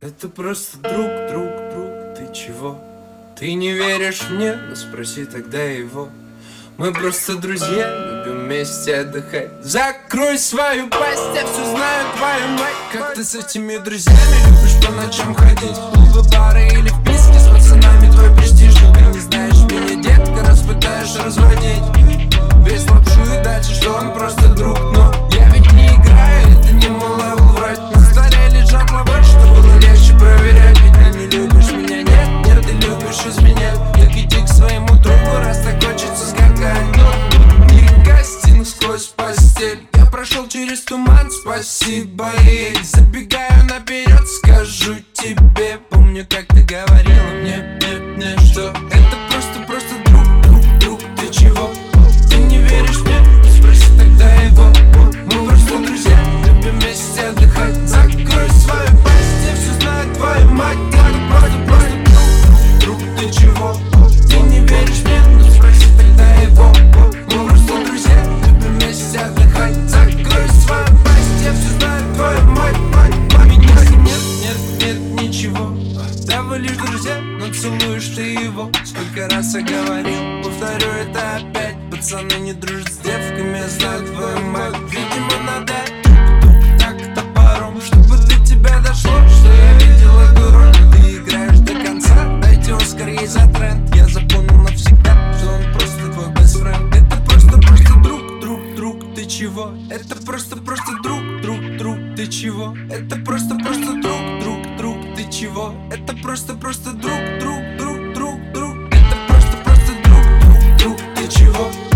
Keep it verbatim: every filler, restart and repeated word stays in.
Это просто друг, друг, друг, ты чего? Ты не веришь мне? Ну спроси тогда его. Мы просто друзья, любим вместе отдыхать. Закрой свою пасть, я все знаю, твою мать. Как ты с этими друзьями любишь по ночам ходить? В клубы, бары или в писки с пацанами твой престиж. Но ты не знаешь меня, детка, раз пытаешь разводить. Весь лапшу и дальше, что он просто друг. Но я ведь не играю, это не мой левел врать. На столе лежат лаваш, что было легче проверять. Ведь ты не любишь меня, нет, нет, ты любишь изменять. Так иди к своему другу, раз так хочется скакать. Но не кастинг сквозь постель. Я прошел через туман, спасибо ей. Забегаю наперед, скажу тебе. Помню, как ты говорила мне, мне, мне, что это просто, просто друг, друг, друг. Ты чего? Ты не веришь мне? Спроси тогда его. Мы просто друзья, любим вместе отдыхать. Закрой свою пасть, я все знаю, твою мать. Это просто, просто друг, друг, ты чего? Ты не веришь мне? Ну спроси тогда его. Мы просто друзья, любим вместе отдыхать. Закрой свою пасть, я все знаю, твою мать, мать, мать. Меня нет, нет, нет, ничего. Да вы лишь друзья, но целуешь ты его. Сколько раз я говорил, повторю это опять. Пацаны не дружат с девками, я знаю твою мать. Видимо, надо так топором, чтобы до тебя дошло, что я видел эту роль. Ты играешь до конца, дайте Оскар ей за тренд. Я запомнил навсегда, что он просто твой best friend. Это просто, просто друг, друг, друг, ты чего? Это просто, просто друг, друг, друг, ты чего? Это просто, просто друг, друг, друг, ты чего? Это просто, просто друг, друг, друг, друг, друг. Это просто, просто друг, друг, друг, ты чего?